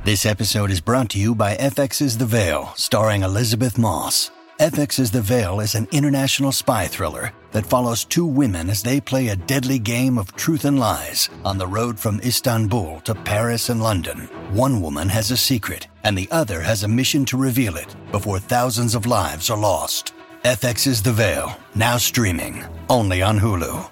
This episode is brought to you by FX's The Veil, starring Elizabeth Moss. FX's The Veil is an international spy thriller that follows two women as they play a deadly game of truth and lies on the road from Istanbul to Paris and London. One woman has a secret, and the other has a mission to reveal it before thousands of lives are lost. FX's The Veil, now streaming, only on Hulu.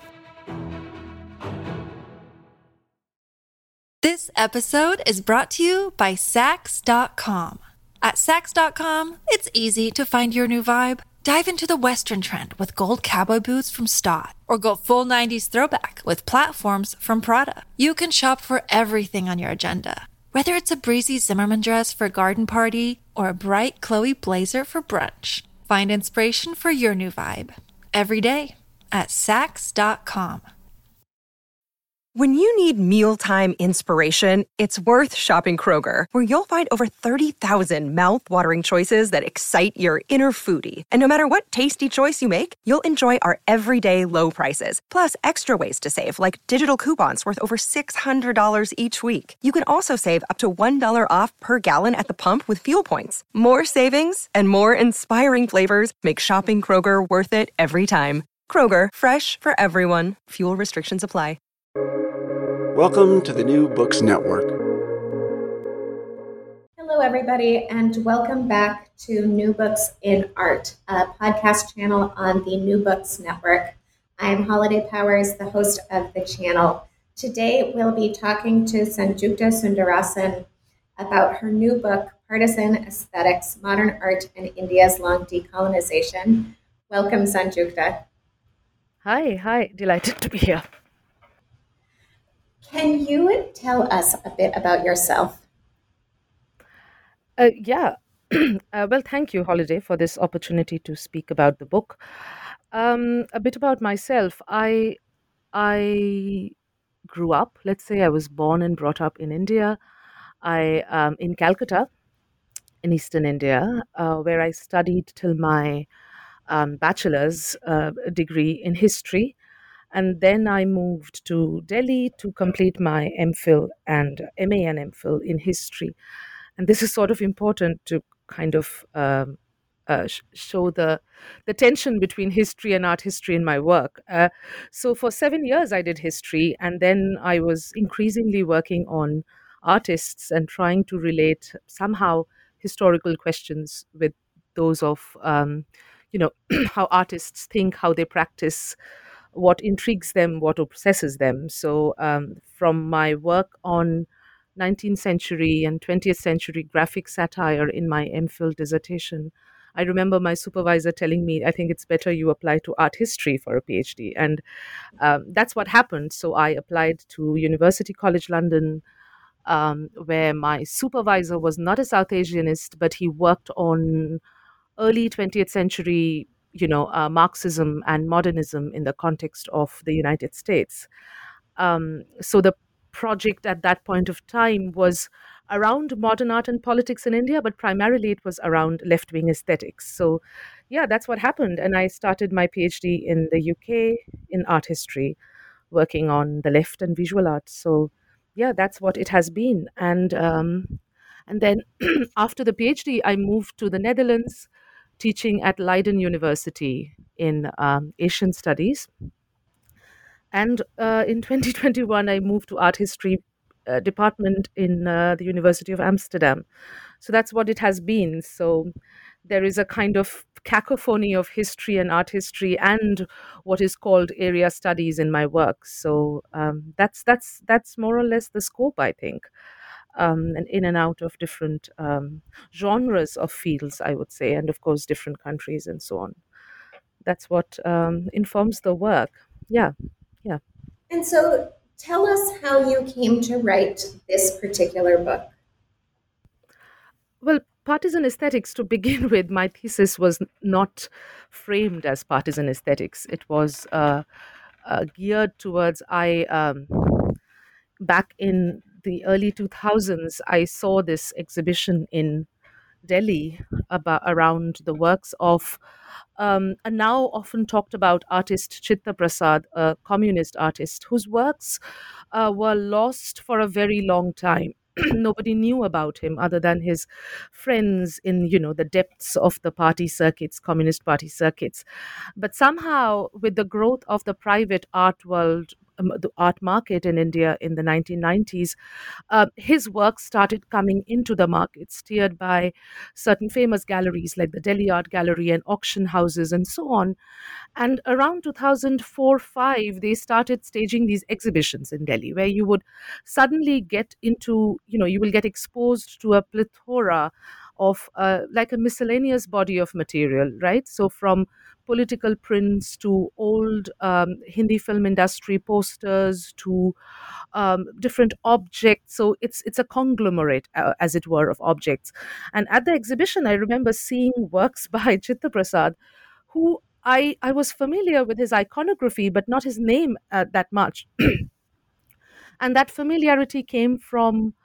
This episode is brought to you by Sax.com. At Sax.com, it's easy to find your new vibe. Dive into the Western trend with gold cowboy boots from Stott, or go full 90s throwback with platforms from Prada. You can shop for everything on your agenda, whether it's a breezy Zimmermann dress for a garden party or a bright Chloe blazer for brunch. Find inspiration for your new vibe every day at Sax.com. When you need mealtime inspiration, it's worth shopping Kroger, where you'll find over 30,000 mouth-watering choices that excite your inner foodie. And no matter what tasty choice you make, you'll enjoy our everyday low prices, plus extra ways to save, like digital coupons worth over $600 each week. You can also save up to $1 off per gallon at the pump with fuel points. More savings and more inspiring flavors make shopping Kroger worth it every time. Kroger, fresh for everyone. Fuel restrictions apply. Welcome to the New Books Network. Hello, everybody, and welcome back to New Books in Art, a podcast channel on the New Books Network. I'm Holiday Powers, the host of the channel. Today, we'll be talking to Sanjukta Sundararajan about her new book, Partisan Aesthetics, Modern Art and India's Long Decolonization. Welcome, Sanjukta. Hi, delighted to be here. Can you tell us a bit about yourself? Well, thank you, Holiday, for this opportunity to speak about the book. A bit about myself. I grew up, let's say I was born and brought up in India. In Calcutta, in Eastern India, where I studied till my bachelor's degree in history. And then I moved to Delhi to complete my MPhil and MA and MPhil in history. And this is sort of important to kind of show the tension between history and art history in my work. So for 7 years I did history, and then I was increasingly working on artists and trying to relate somehow historical questions with those of, how artists think, how they practice, what intrigues them, what obsesses them. So from my work on 19th century and 20th century graphic satire in my MPhil dissertation, I remember my supervisor telling me, I think it's better you apply to art history for a PhD. And that's what happened. So I applied to University College London, where my supervisor was not a South Asianist, but he worked on early 20th century Marxism and modernism in the context of the United States. So the project at that point of time was around modern art and politics in India, but primarily it was around left-wing aesthetics. So yeah, that's what happened. And I started my PhD in the UK in art history, working on the left and visual art. So yeah, that's what it has been. And then after the PhD, I moved to the Netherlands, teaching at Leiden University in Asian Studies. And in 2021, I moved to art history department in the University of Amsterdam. So that's what it has been. So there is a kind of cacophony of history and art history and what is called area studies in my work. So that's more or less the scope, I think. And in and out of different genres of fields, I would say, and of course different countries and so on. That's what informs the work. Yeah. And so tell us how you came to write this particular book. Well, partisan aesthetics, to begin with, my thesis was not framed as partisan aesthetics. It was geared towards, back in the early 2000s, I saw this exhibition in Delhi around the works of a now often talked about artist Chitta Prasad, a communist artist whose works were lost for a very long time. Nobody knew about him other than his friends in, the depths of the party circuits, Communist Party circuits. But somehow, with the growth of the private art world, the art market in India in the 1990s, his work started coming into the market, steered by certain famous galleries like the Delhi Art Gallery and auction houses and so on. And around 2004-5, they started staging these exhibitions in Delhi, where you would suddenly get into, you will get exposed to a plethora of like a miscellaneous body of material, right? So from political prints to old Hindi film industry posters to different objects. So it's a conglomerate, as it were, of objects. And at the exhibition, I remember seeing works by Chitta Prasad, who I was familiar with his iconography, but not his name that much. And that familiarity came from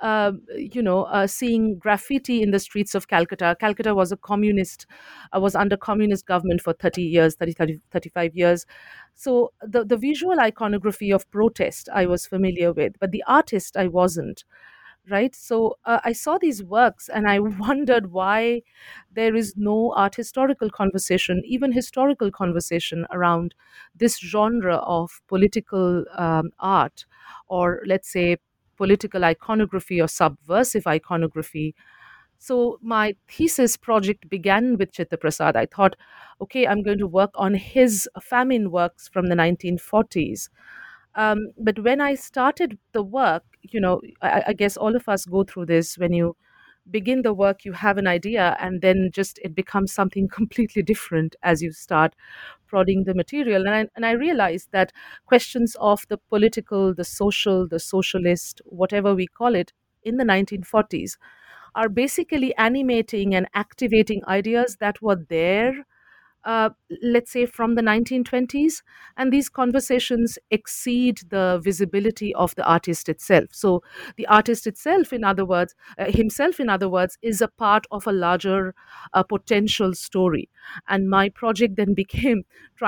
seeing graffiti in the streets of Calcutta. Calcutta was a communist, was under communist government for 30 years, 35 years. So the visual iconography of protest I was familiar with, but the artist I wasn't. Right. So I saw these works and I wondered why there is no art historical conversation, even historical conversation around this genre of political art, or let's say political iconography or subversive iconography. So my thesis project began with Chitta Prasad. I thought, okay, I'm going to work on his famine works from the 1940s. But when I started the work, I guess all of us go through this. When you begin the work, you have an idea, and then just it becomes something completely different as you start prodding the material. And I realized that questions of the political, the social, the socialist, whatever we call it, in the 1940s are basically animating and activating ideas that were there, let's say, from the 1920s. And these conversations exceed the visibility of the artist itself. So the artist itself, in other words, himself, in other words, is a part of a larger potential story. And my project then became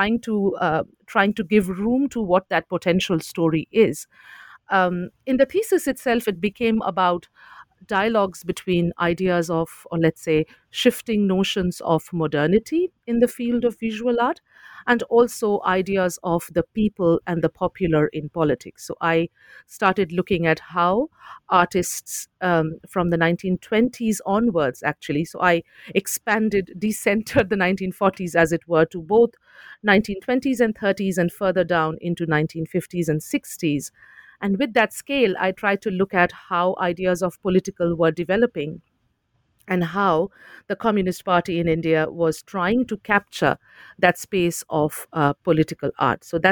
trying to give room to what that potential story is. In the thesis itself, it became about dialogues between ideas of, or let's say, shifting notions of modernity in the field of visual art, and also ideas of the people and the popular in politics. So I started looking at how artists from the 1920s onwards, actually, so I expanded, decentered the 1940s, as it were, to both 1920s and 30s, and further down into 1950s and 60s. And with that scale, I tried to look at how ideas of political were developing, and how the Communist Party in India was trying to capture that space of political art. So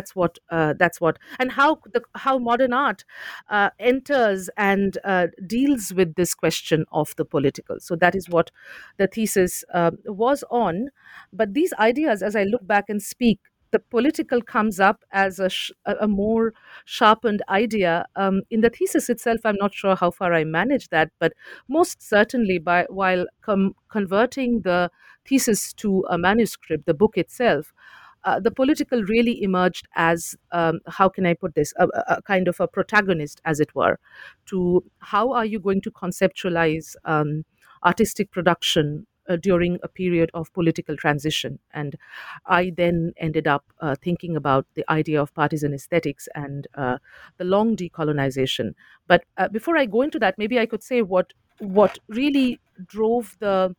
and how modern art enters and deals with this question of the political. So that is what the thesis was on. But these ideas, as I look back and speak, the political comes up as a more sharpened idea. In the thesis itself, I'm not sure how far I managed that, but most certainly, while converting the thesis to a manuscript, the book itself, the political really emerged as, how can I put this, a kind of a protagonist, as it were, to how are you going to conceptualize artistic production during a period of political transition. And I then ended up thinking about the idea of partisan aesthetics and the long decolonization. But before I go into that, maybe I could say what really drove the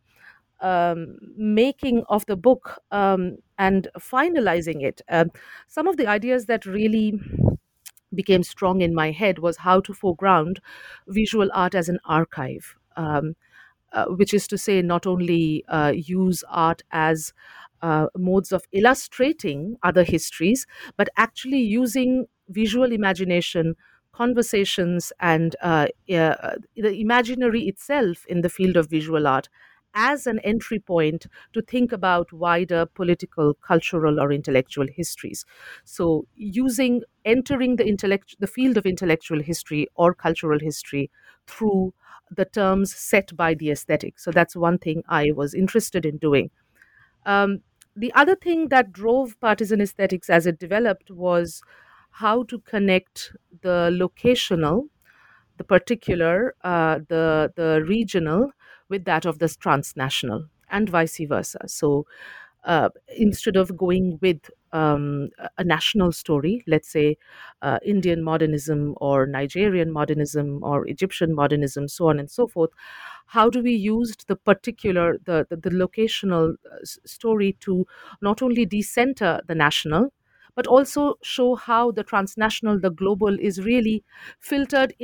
making of the book and finalizing it. Some of the ideas that really became strong in my head was how to foreground visual art as an archive. Which is to say, not only use art as modes of illustrating other histories, but actually using visual imagination, conversations, and the imaginary itself in the field of visual art as an entry point to think about wider political, cultural, or intellectual histories. So, entering the field of intellectual history or cultural history through the terms set by the aesthetic. So that's one thing I was interested in doing. The other thing that drove partisan aesthetics as it developed was how to connect the locational, the the particular, the regional, with that of the transnational, and vice versa. So instead of going with a national story, let's say Indian modernism or Nigerian modernism or Egyptian modernism, so on and so forth, how do we use the particular, the locational story to not only decenter the national, but also show how the transnational, the global, is really filtered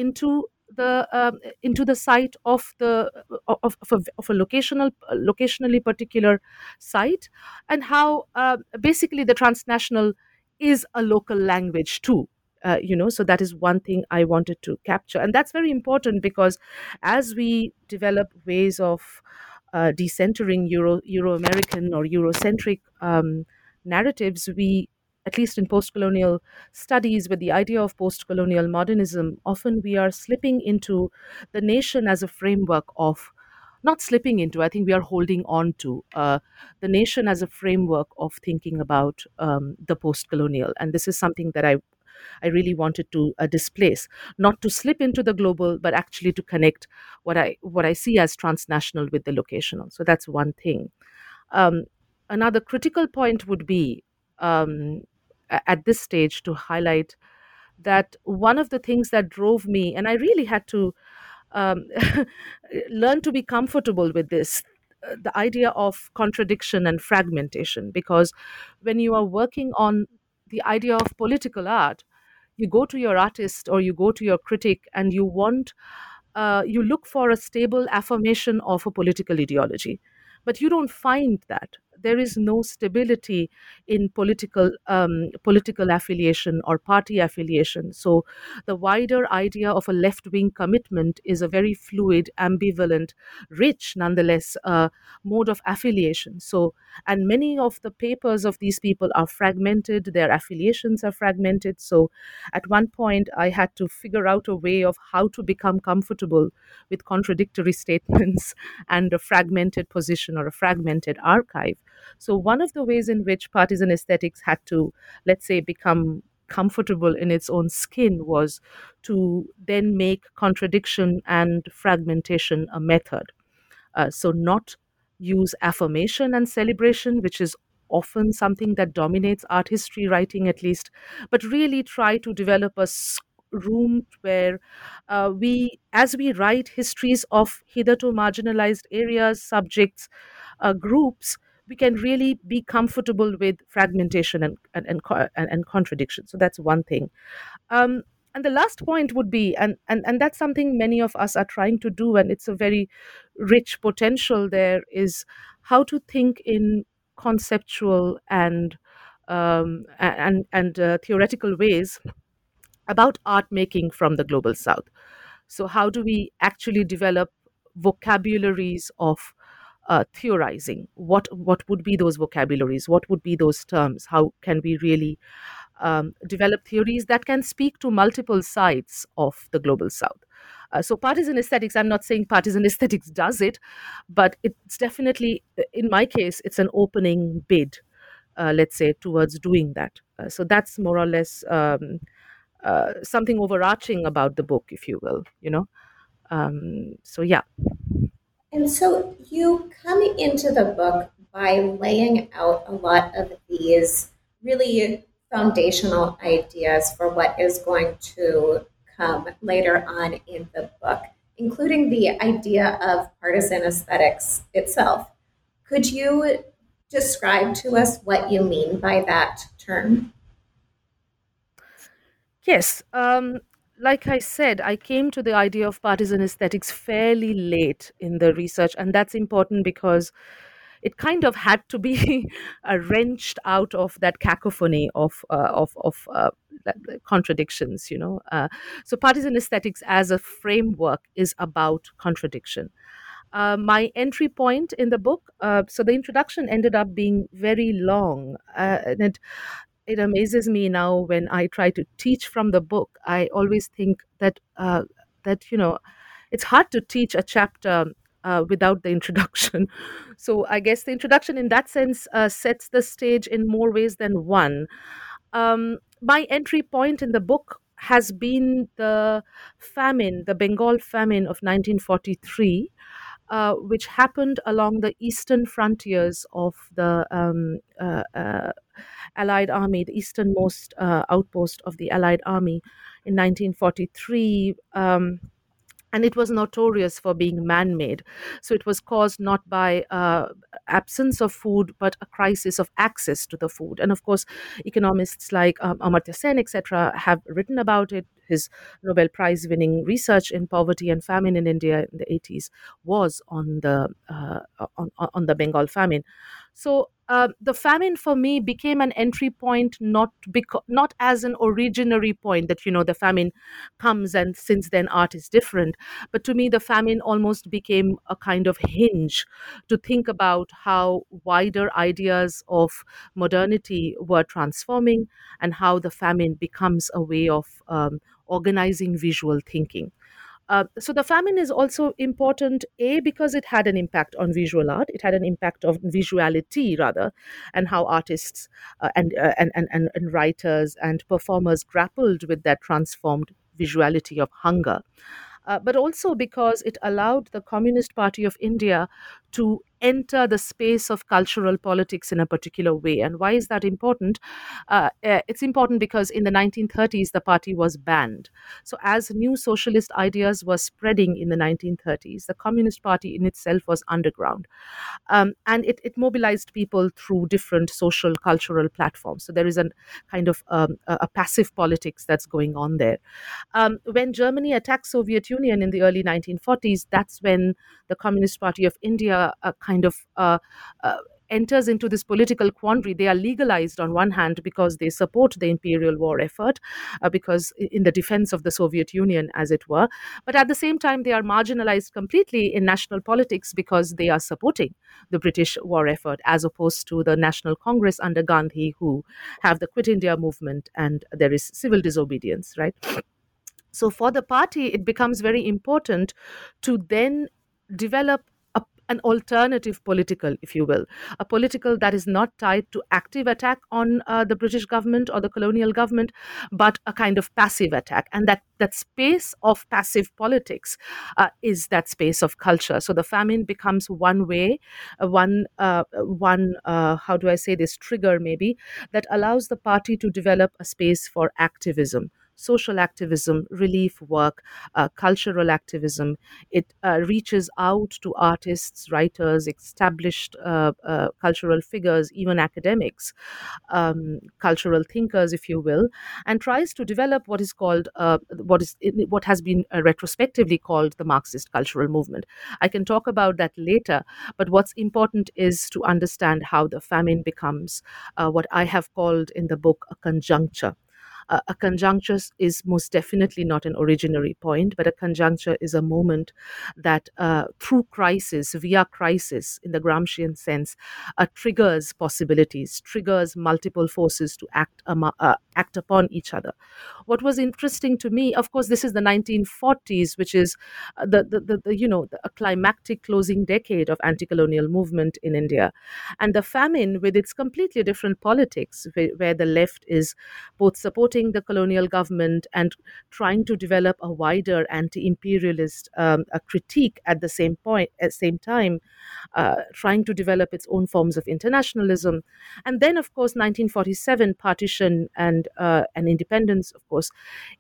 into the site of of a locationally particular site, and how basically the transnational is a local language too. So that is one thing I wanted to capture, and that's very important because as we develop ways of decentering Euro American or Eurocentric narratives, we, at least in post-colonial studies with the idea of post-colonial modernism, often we are slipping into the nation as a framework of, not slipping into, I think we are holding on to the nation as a framework of thinking about the post-colonial. And this is something that I really wanted to displace, not to slip into the global, but actually to connect what I see as transnational with the locational. So that's one thing. Um, Another critical point would be, um, at this stage, to highlight that one of the things that drove me, and I really had to um, learn to be comfortable with this, the idea of contradiction and fragmentation, because when you are working on the idea of political art, you go to your artist or you go to your critic and you look for a stable affirmation of a political ideology, but you don't find that. There is no stability in political affiliation or party affiliation. So the wider idea of a left wing commitment is a very fluid, ambivalent, rich, nonetheless, mode of affiliation. So, and many of the papers of these people are fragmented, their affiliations are fragmented. So at one point, I had to figure out a way of how to become comfortable with contradictory statements and a fragmented position or a fragmented archive. So, one of the ways in which partisan aesthetics had to, let's say, become comfortable in its own skin was to then make contradiction and fragmentation a method. So, not use affirmation and celebration, which is often something that dominates art history writing, at least, but really try to develop room where as we write histories of hitherto marginalized areas, subjects, groups, we can really be comfortable with fragmentation and contradiction. So that's one thing. And the last point would be, and that's something many of us are trying to do, and it's a very rich potential there, is how to think in conceptual and theoretical ways about art making from the global south. So how do we actually develop vocabularies of theorizing? What would be those vocabularies? What would be those terms? How can we really develop theories that can speak to multiple sides of the global south? So partisan aesthetics, I'm not saying partisan aesthetics does it, but it's definitely, in my case, it's an opening bid, let's say, towards doing that. So that's more or less something overarching about the book, if you will. So yeah. And so you come into the book by laying out a lot of these really foundational ideas for what is going to come later on in the book, including the idea of partisan aesthetics itself. Could you describe to us what you mean by that term? Yes. Like I said, I came to the idea of partisan aesthetics fairly late in the research, and that's important because it kind of had to be wrenched out of that cacophony of contradictions. So partisan aesthetics as a framework is about contradiction. My entry point in the book, so the introduction ended up being very long, and it amazes me now when I try to teach from the book. I always think that it's hard to teach a chapter without the introduction. So I guess the introduction, in that sense, sets the stage in more ways than one. My entry point in the book has been the famine, the Bengal famine of 1943, which happened along the eastern frontiers of the Allied Army, the easternmost outpost of the Allied Army in 1943. And it was notorious for being man-made. So it was caused not by absence of food, but a crisis of access to the food. And of course, economists like Amartya Sen, etc., have written about it. His Nobel Prize-winning research in poverty and famine in India in the 80s was on the Bengal famine. So the famine for me became an entry point, not as an originary point that the famine comes and since then art is different, but to me the famine almost became a kind of hinge to think about how wider ideas of modernity were transforming and how the famine becomes a way of organizing visual thinking. So the famine is also important, because it had an impact on visual art. It had an impact on visuality, rather, and how artists and writers and performers grappled with that transformed visuality of hunger. But also because it allowed the Communist Party of India to enter the space of cultural politics in a particular way. And why is that important? It's important because in the 1930s, the party was banned. So as new socialist ideas were spreading in the 1930s, the Communist Party in itself was underground. And it mobilized people through different social, cultural platforms. So there is a kind of a passive politics that's going on there. When Germany attacked Soviet Union in the early 1940s, that's when the Communist Party of India enters into this political quandary. They are legalized on one hand because they support the imperial war effort, because in the defense of the Soviet Union, as it were. But at the same time, they are marginalized completely in national politics because they are supporting the British war effort, as opposed to the National Congress under Gandhi, who have the Quit India movement, and there is civil disobedience, right? So for the party, it becomes very important to then develop an alternative political, if you will, a political that is not tied to active attack on the British government or the colonial government, but a kind of passive attack. And that space of passive politics is that space of culture. So the famine becomes one way, how do I say this, trigger maybe, that allows the party to develop a space for activism, social activism, relief work, cultural activism. It reaches out to artists, writers, established cultural figures, even academics, cultural thinkers, if you will, and tries to develop what is called what has been retrospectively called the Marxist cultural movement. I can talk about that later, but what's important is to understand how the famine becomes what I have called in the book a conjuncture. A conjuncture is most definitely not an originary point, but a conjuncture is a moment that, through crisis, via crisis, in the Gramscian sense, triggers possibilities, triggers multiple forces to act upon each other. What was interesting to me, of course, this is the 1940s, which is a climactic closing decade of anti-colonial movement in India, and the famine with its completely different politics, where the left is both supporting the colonial government and trying to develop a wider anti-imperialist a critique at the same time, trying to develop its own forms of internationalism. And then, of course, 1947, partition and independence, of course.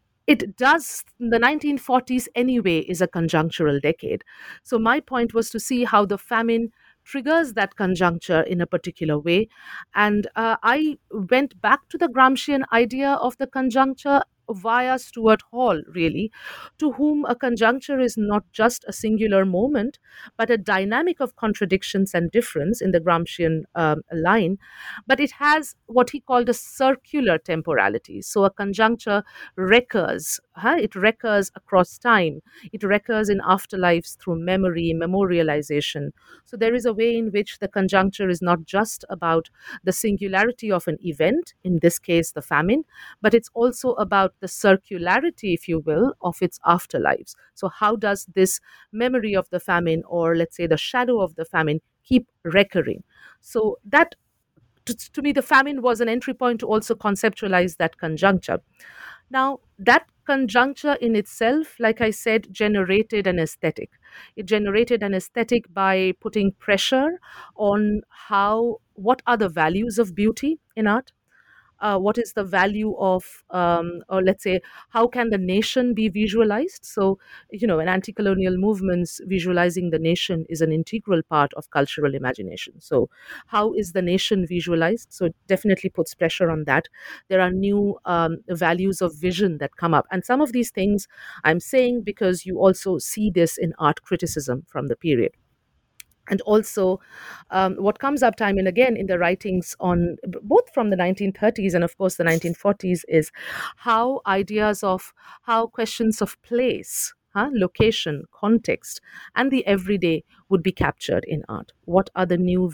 The 1940s anyway is a conjunctural decade. So my point was to see how the famine triggers that conjuncture in a particular way. And I went back to the Gramscian idea of the conjuncture via Stuart Hall, really, to whom a conjuncture is not just a singular moment, but a dynamic of contradictions and difference in the Gramscian line. But it has what he called a circular temporality. So a conjuncture recurs. It recurs across time. It recurs in afterlives through memory, memorialization. So there is a way in which the conjuncture is not just about the singularity of an event, in this case the famine, but it's also about the circularity, if you will, of its afterlives. So how does this memory of the famine, or let's say the shadow of the famine, keep recurring? So to me, the famine was an entry point to also conceptualize that conjuncture. Now, that conjuncture in itself, like I said, generated an aesthetic. It generated an aesthetic by putting pressure on what are the values of beauty in art, what is the value of, or let's say, how can the nation be visualized? So, in anti colonial movements, visualizing the nation is an integral part of cultural imagination. So, how is the nation visualized? So, it definitely puts pressure on that. There are new values of vision that come up. And some of these things I'm saying because you also see this in art criticism from the period. And also, what comes up time and again in the writings on both from the 1930s and, of course, the 1940s is how ideas of how questions of place, location, context, and the everyday would be captured in art. What are the new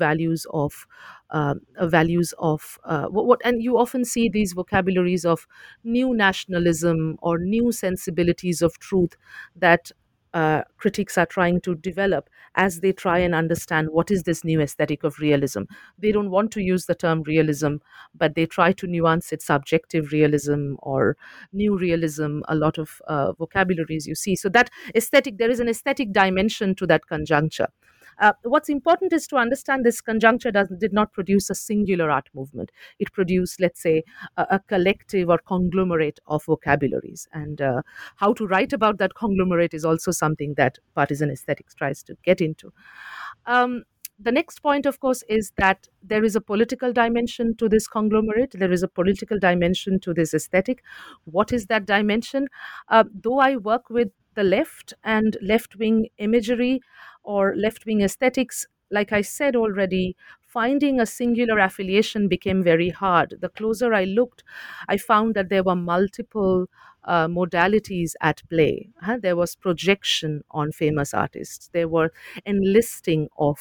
values of what? And you often see these vocabularies of new nationalism or new sensibilities of truth that critics are trying to develop as they try and understand what is this new aesthetic of realism. They don't want to use the term realism, but they try to nuance it, subjective realism or new realism, a lot of vocabularies you see. So that aesthetic, there is an aesthetic dimension to that conjuncture. What's important is to understand this conjuncture did not produce a singular art movement. It produced, let's say, a collective or conglomerate of vocabularies. And how to write about that conglomerate is also something that partisan aesthetics tries to get into. Um, the next point, of course, is that there is a political dimension to this conglomerate. There is a political dimension to this aesthetic. What is that dimension? Though I work with the left and left wing imagery or left wing aesthetics, like I said already, finding a singular affiliation became very hard. The closer I looked, I found that there were multiple modalities at play. There was projection on famous artists. There were enlisting of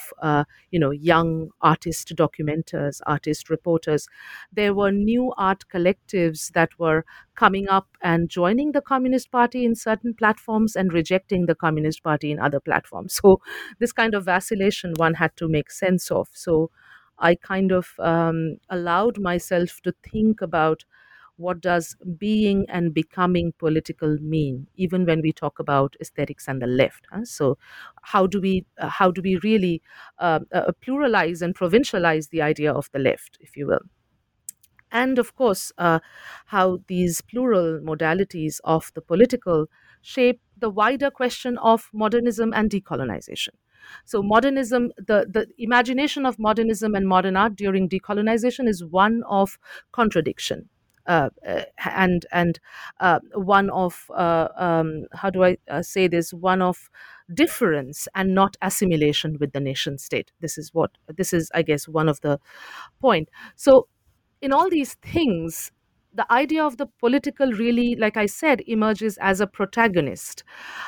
young artist documenters, artist reporters. There were new art collectives that were coming up and joining the Communist Party in certain platforms and rejecting the Communist Party in other platforms. So this kind of vacillation one had to make sense of. So I kind of allowed myself to think about what does being and becoming political mean, even when we talk about aesthetics and the left. So how do we really pluralize and provincialize the idea of the left, if you will? And of course, how these plural modalities of the political shape the wider question of modernism and decolonization. So, modernism, the imagination of modernism and modern art during decolonization is one of contradiction. And one of how do I say this? One of difference and not assimilation with the nation state. This is, I guess, one of the point. So in all these things, the idea of the political really, like I said, emerges as a protagonist.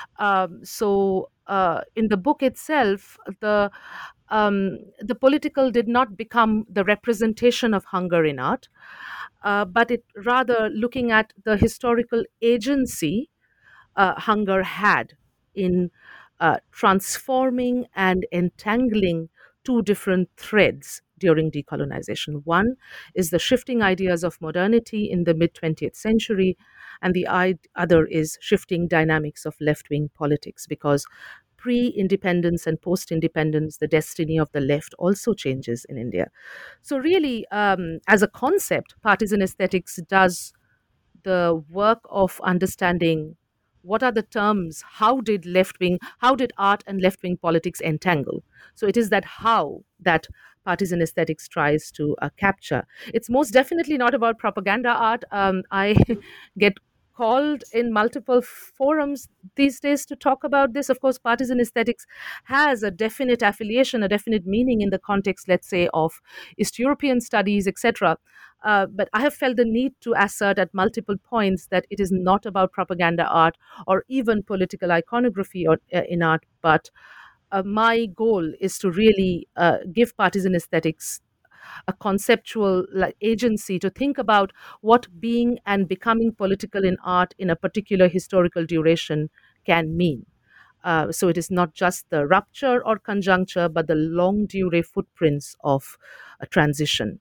In the book itself, the political did not become the representation of hunger in art, but it rather looking at the historical agency hunger had in transforming and entangling two different threads during decolonization. One is the shifting ideas of modernity in the mid 20th century, and the other is shifting dynamics of left wing politics, because pre independence and post independence, the destiny of the left also changes in India. So, really, as a concept, partisan aesthetics does the work of understanding what are the terms, how did art and left wing politics entangle. So it is that how that partisan aesthetics tries to capture. It's most definitely not about propaganda art. I get called in multiple forums these days to talk about this. Of course, partisan aesthetics has a definite affiliation, a definite meaning in the context, let's say, of East European studies, etc. But I have felt the need to assert at multiple points that it is not about propaganda art or even political iconography in art, but my goal is to really give partisan aesthetics a conceptual agency to think about what being and becoming political in art in a particular historical duration can mean. So it is not just the rupture or conjuncture, but the long durée footprints of a transition.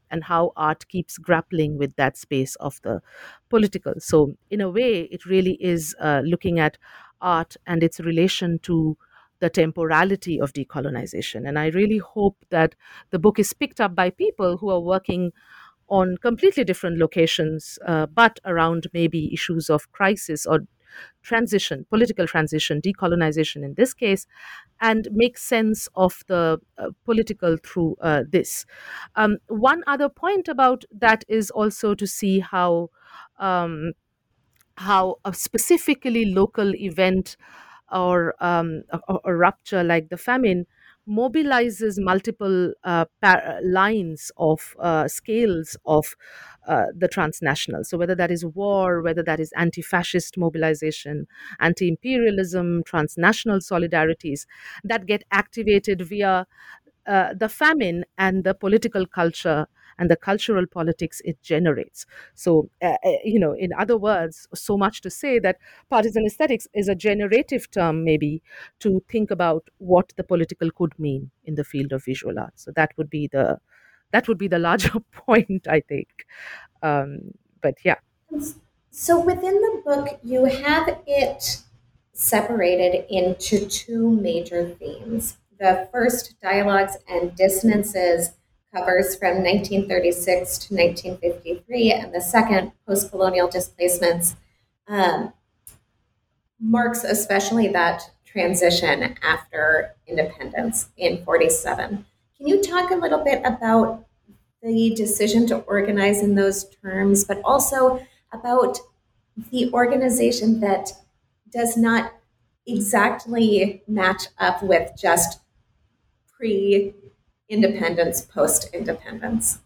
and how art keeps grappling with that space of the political. So, in a way, it really is looking at art and its relation to the temporality of decolonization. And I really hope that the book is picked up by people who are working on completely different locations, but around maybe issues of crisis or transition, political transition, decolonization in this case, and make sense of the political through this. One other point about that is also to see um, how a specifically local event or a rupture like the famine mobilizes multiple lines of scales of the transnational. So whether that is war, whether that is anti-fascist mobilization, anti-imperialism, transnational solidarities that get activated via the famine and the political culture and the cultural politics it generates. So, in other words, so much to say that partisan aesthetics is a generative term, maybe, to think about what the political could mean in the field of visual art. So that would be the larger point, I think. But yeah. So within the book, you have it separated into two major themes. The first, Dialogues and Dissonances, covers from 1936 to 1953, and the second, Post-Colonial Displacements, um, marks especially that transition after independence in 47. Can you talk a little bit about the decision to organize in those terms, but also about the organization that does not exactly match up with just pre independence, post independence?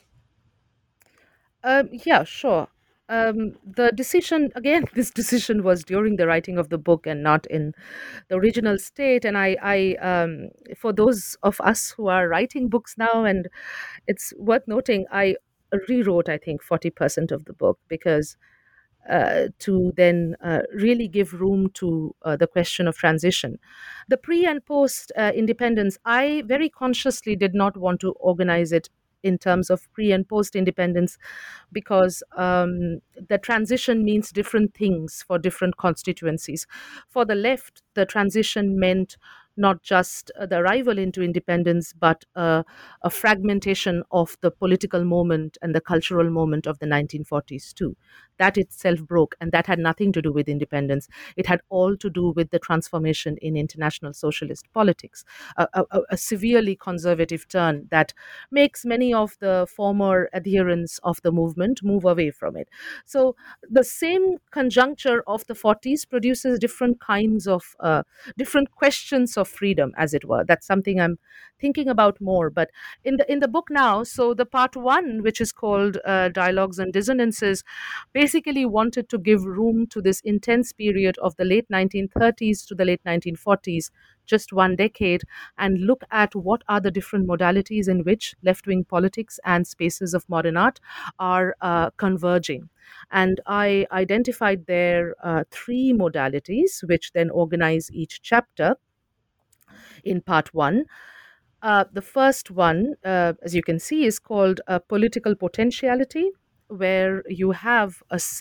Yeah, sure. The decision, again, this decision was during the writing of the book and not in the original state. And for those of us who are writing books now, and it's worth noting, I rewrote, I think, 40% of the book because to then really give room to the question of transition. The pre and post independence, I very consciously did not want to organize it in terms of pre and post independence because the transition means different things for different constituencies. For the left, the transition meant not just the arrival into independence, but a fragmentation of the political moment and the cultural moment of the 1940s too. That itself broke, and that had nothing to do with independence. It had all to do with the transformation in international socialist politics, a severely conservative turn that makes many of the former adherents of the movement move away from it. So the same conjuncture of the 40s produces different kinds of different questions of freedom, as it were. That's something I'm thinking about more. But in the book now, so the part one, which is called Dialogues and Dissonances, basically wanted to give room to this intense period of the late 1930s to the late 1940s, just one decade, and look at what are the different modalities in which left wing politics and spaces of modern art are converging. And I identified there three modalities, which then organize each chapter in part one. The first one, as you can see, is called political potentiality, where you have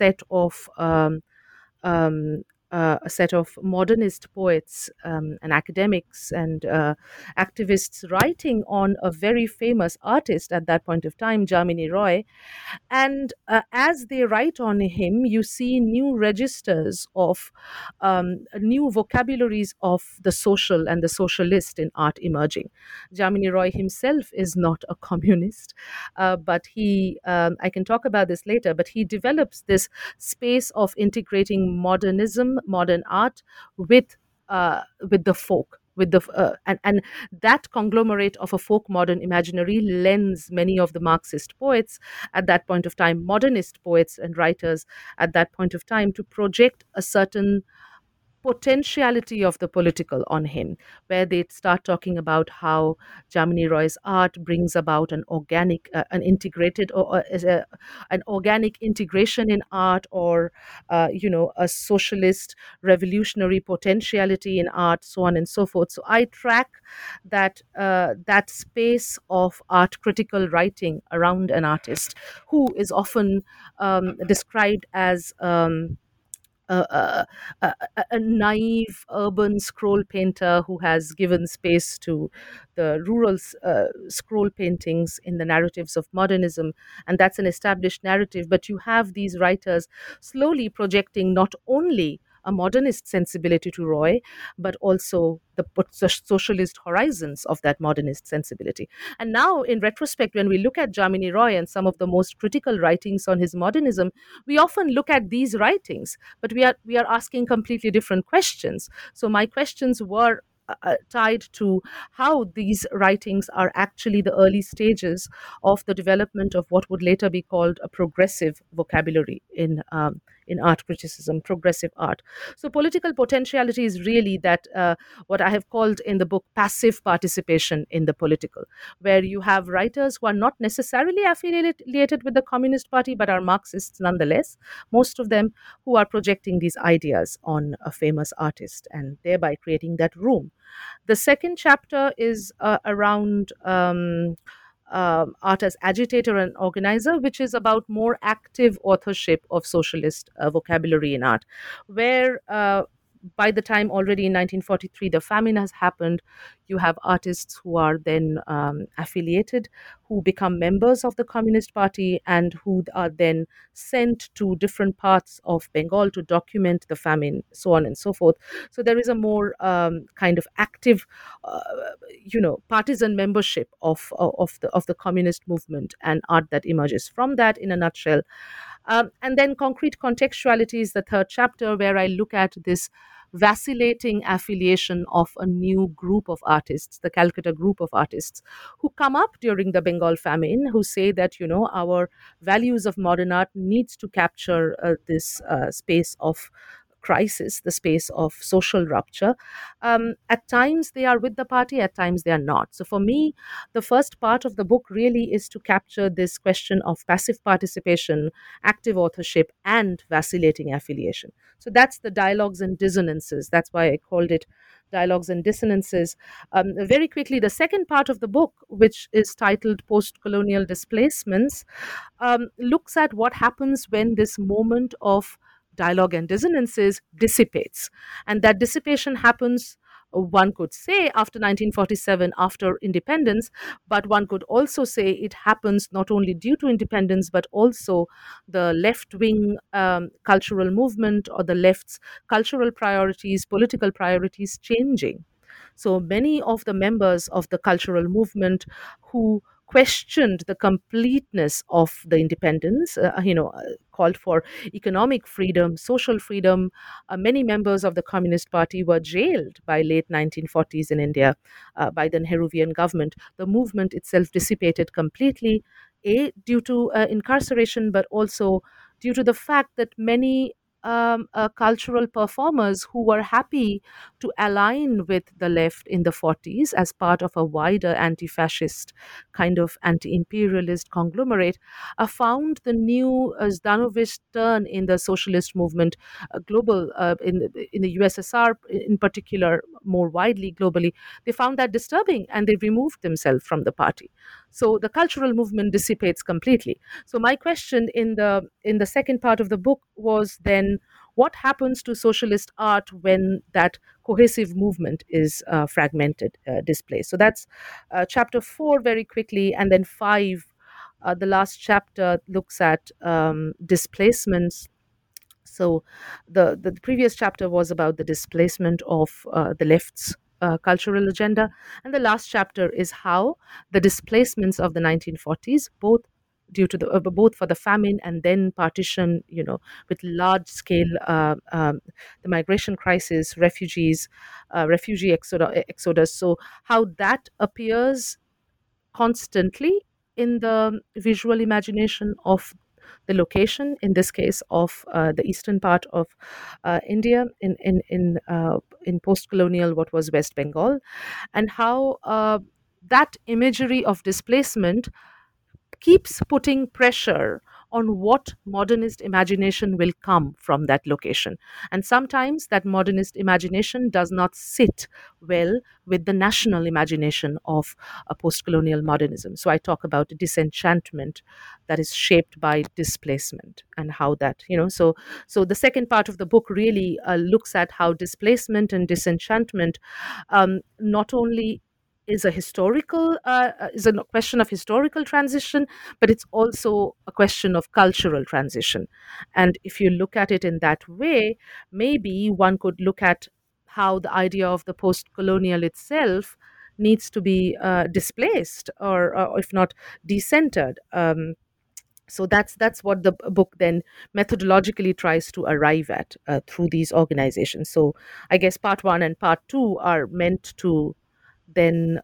um, a set of modernist poets and academics and activists writing on a very famous artist at that point of time, Jamini Roy. And as they write on him, you see new registers of new vocabularies of the social and the socialist in art emerging. Jamini Roy himself is not a communist, but I can talk about this later, but he develops this space of integrating modernism, modern art with the folk, and that conglomerate of a folk modern imaginary lends many of the Marxist poets at that point of time, modernist poets and writers at that point of time, to project a certain potentiality of the political on him, where they start talking about how Jamini Roy's art brings about an organic, an integrated, or an organic integration in art, or a socialist revolutionary potentiality in art, so on and so forth. So I track that space of art critical writing around an artist who is often described as a naive urban scroll painter who has given space to the rural scroll paintings in the narratives of modernism. And that's an established narrative. But you have these writers slowly projecting not only a modernist sensibility to Roy, but also the socialist horizons of that modernist sensibility. And now, in retrospect, when we look at Jamini Roy and some of the most critical writings on his modernism, we often look at these writings, but we are asking completely different questions. So my questions were tied to how these writings are actually the early stages of the development of what would later be called a progressive vocabulary in art criticism, progressive art. So political potentiality is really that what I have called in the book passive participation in the political, where you have writers who are not necessarily affiliated with the Communist Party but are Marxists nonetheless, most of them who are projecting these ideas on a famous artist and thereby creating that room. The second chapter is around art as agitator and organizer, which is about more active authorship of socialist vocabulary in art, where by the time already in 1943 the famine has happened, you have artists who are then affiliated, who become members of the Communist Party, and who are then sent to different parts of Bengal to document the famine, so on and so forth. So there is a more kind of active, uh, partisan membership of the communist movement, and art that emerges from that, in a nutshell. And then concrete contextuality is the third chapter, where I look at this vacillating affiliation of a new group of artists, the Calcutta group of artists, who come up during the Bengal famine, who say that, our values of modern art needs to capture this space of crisis, the space of social rupture. At times they are with the party, at times they are not. So for me, the first part of the book really is to capture this question of passive participation, active authorship, and vacillating affiliation. So that's the dialogues and dissonances. That's why I called it dialogues and dissonances. Very quickly, the second part of the book, which is titled Post Colonial Displacements, looks at what happens when this moment of dialogue and dissonances dissipates. And that dissipation happens, one could say, after 1947, after independence, but one could also say it happens not only due to independence, but also the left wing cultural movement, or the left's cultural priorities, political priorities changing. So many of the members of the cultural movement who questioned the completeness of the independence, called for economic freedom, social freedom. Many members of the Communist Party were jailed by late 1940s in India by the Nehruvian government. The movement itself dissipated completely, due to incarceration, but also due to the fact that many cultural performers who were happy to align with the left in the 40s as part of a wider anti fascist kind of anti imperialist conglomerate, found the new Zdanovist turn in the socialist movement, global, in the USSR in particular, more widely globally. They found that disturbing and they removed themselves from the party. So the cultural movement dissipates completely. So my question in the second part of the book was then, what happens to socialist art when that cohesive movement is fragmented, displaced? So that's chapter 4 very quickly, and then 5. The last chapter looks at displacements. So the previous chapter was about the displacement of the left's cultural agenda, and the last chapter is how the displacements of the 1940s, due to both for the famine and then partition, with large scale the migration crisis, refugee exodus. So how that appears constantly in the visual imagination of the location, in this case, of the eastern part of India in post-colonial what was West Bengal, and how that imagery of displacement keeps putting pressure on what modernist imagination will come from that location. And sometimes that modernist imagination does not sit well with the national imagination of a post colonial modernism. So I talk about disenchantment that is shaped by displacement and how that, so the second part of the book really looks at how displacement and disenchantment not only is a question of historical transition, but it's also a question of cultural transition. And if you look at it in that way, maybe one could look at how the idea of the post-colonial itself needs to be displaced, or if not decentered. So that's what the book then methodologically tries to arrive at through these organizations. So I guess part one and part two are meant to then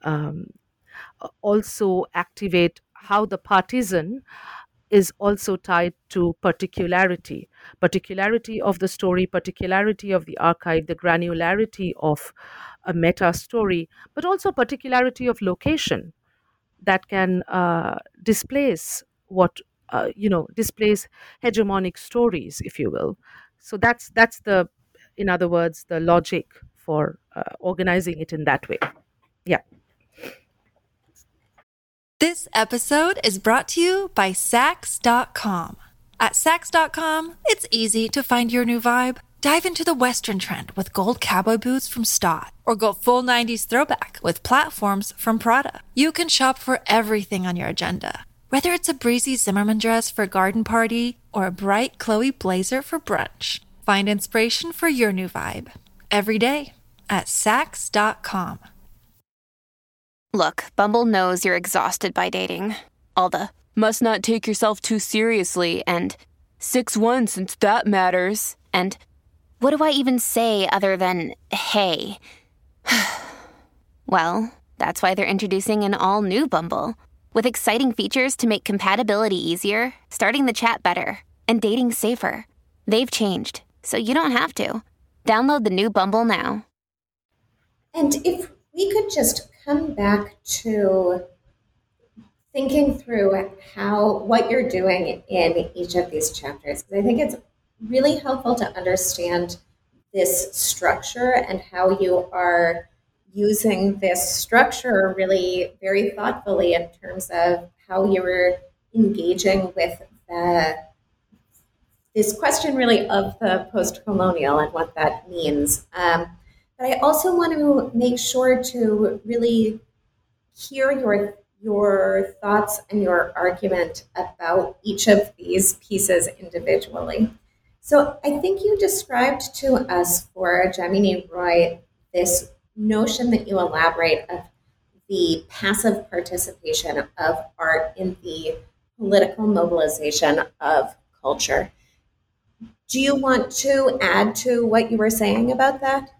also activate how the partisan is also tied to particularity of the story, particularity of the archive, the granularity of a meta story, but also particularity of location that can displace displace hegemonic stories, if you will. So that's the, in other words, the logic for organizing it in that way. Yeah. This episode is brought to you by Sax.com. At Sax.com, it's easy to find your new vibe. Dive into the Western trend with gold cowboy boots from Stott, or go full 90s throwback with platforms from Prada. You can shop for everything on your agenda, whether it's a breezy Zimmermann dress for a garden party or a bright Chloe blazer for brunch. Find inspiration for your new vibe every day at Sax.com. Look, Bumble knows you're exhausted by dating. All the must not take yourself too seriously and 6'1" since that matters. And what do I even say other than hey? Well, that's why they're introducing an all-new Bumble with exciting features to make compatibility easier, starting the chat better, and dating safer. They've changed, so you don't have to. Download the new Bumble now. And if we could just come back to thinking through what you're doing in each of these chapters, because I think it's really helpful to understand this structure and how you are using this structure really very thoughtfully in terms of how you're engaging with this question really of the post-colonial and what that means. But I also want to make sure to really hear your thoughts and your argument about each of these pieces individually. So I think you described to us for Jamini Roy this notion that you elaborate of the passive participation of art in the political mobilization of culture. Do you want to add to what you were saying about that?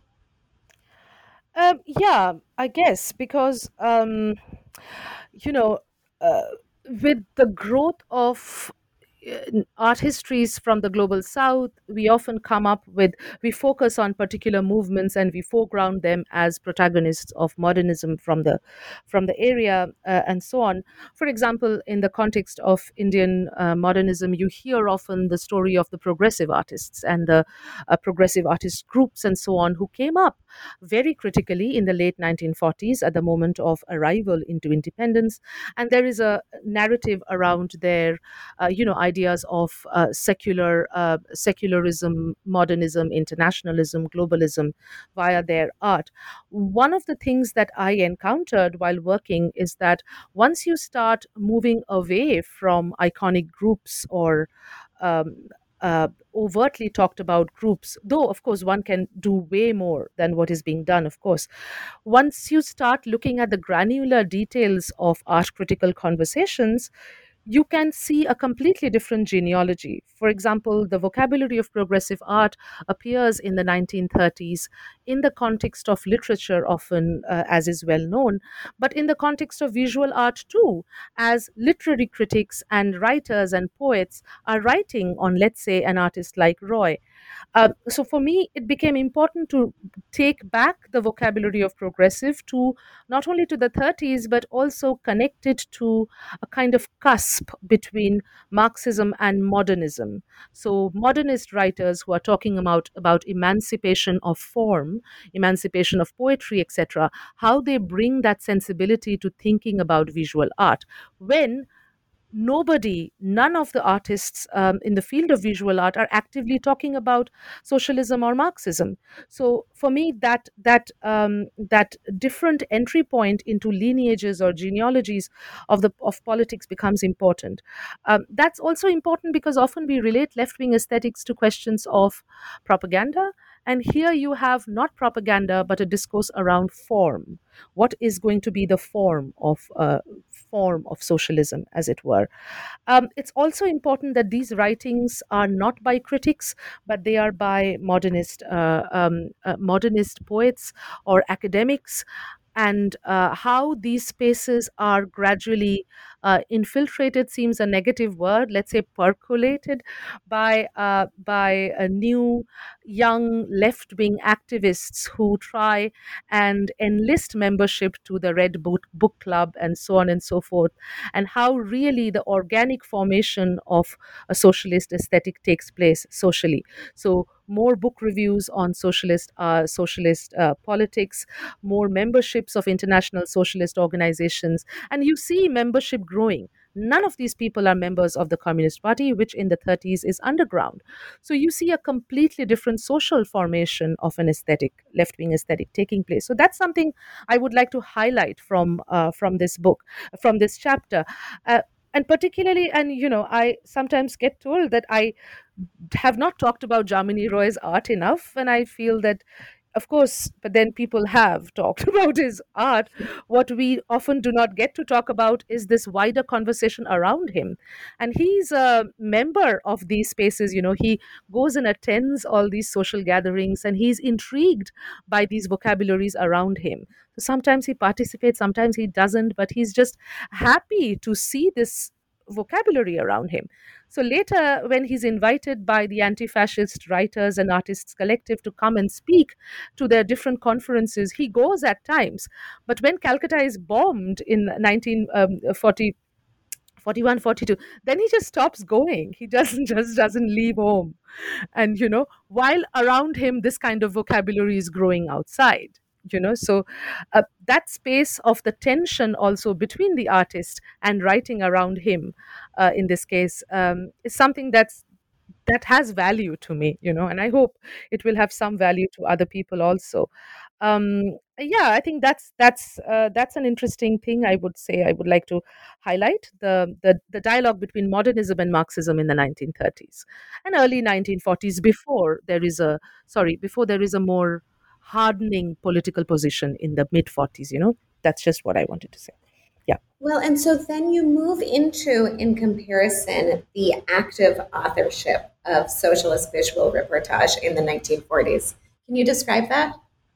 Yeah, I guess because you know, uh, with the growth of art histories from the global south, we often we focus on particular movements and we foreground them as protagonists of modernism from the area, and so on. For example, in the context of Indian modernism, you hear often the story of the progressive artists and the progressive artist groups and so on, who came up very critically in the late 1940s at the moment of arrival into independence. And there is a narrative around their ideas of secularism, modernism, internationalism, globalism via their art. One of the things that I encountered while working is that once you start moving away from iconic groups or um, overtly talked about groups, though of course one can do way more than what is being done, of course. Once you start looking at the granular details of art critical conversations, you can see a completely different genealogy. For example, the vocabulary of progressive art appears in the 1930s in the context of literature, often as is well known, but in the context of visual art too, as literary critics and writers and poets are writing on, let's say, an artist like Roy. So for me, it became important to take back the vocabulary of progressive to not only to the 30s, but also connect it to a kind of cusp between Marxism and modernism. So modernist writers who are talking about emancipation of form, emancipation of poetry, etc., how they bring that sensibility to thinking about visual art. When none of the artists in the field of visual art are actively talking about socialism or Marxism. So for me, that different entry point into lineages or genealogies of politics becomes important. That's also important because often we relate left wing aesthetics to questions of propaganda. And here you have not propaganda, but a discourse around form. What is going to be the form of socialism, as it were? It's also important that these writings are not by critics, but they are by modernist poets or academics, and how these spaces are gradually infiltrated seems a negative word. Let's say percolated by a new young left wing activists who try and enlist membership to the Red Book Club and so on and so forth, and how really the organic formation of a socialist aesthetic takes place socially. So more book reviews on socialist politics, more memberships of international socialist organizations, and you see membership growing. None of these people are members of the Communist Party, which in the 30s is underground. So you see a completely different social formation of an aesthetic, left-wing aesthetic taking place. So that's something I would like to highlight from this book, from this chapter. And particularly, and I sometimes get told that I have not talked about Jamini Roy's art enough, and I feel that, of course, but then people have talked about his art. What we often do not get to talk about is this wider conversation around him. And he's a member of these spaces. He goes and attends all these social gatherings, and he's intrigued by these vocabularies around him. So sometimes he participates, sometimes he doesn't, but he's just happy to see this vocabulary around him. So later, when he's invited by the anti fascist writers and artists collective to come and speak to their different conferences, he goes at times. But when Calcutta is bombed in 1940, 41, 42, then he just stops going. He doesn't leave home. And while around him this kind of vocabulary is growing outside. So that space of the tension also between the artist and writing around him, in this case, is something that has value to me, and I hope it will have some value to other people also. Yeah, I think that's an interesting thing. I would say I would like to highlight the dialogue between modernism and Marxism in the 1930s and early 1940s, before there is a more hardening political position in the mid 40s. That's just what I wanted to say. Yeah. Well, and so then you move into, in comparison, the active authorship of socialist visual reportage in the 1940s. Can you describe that?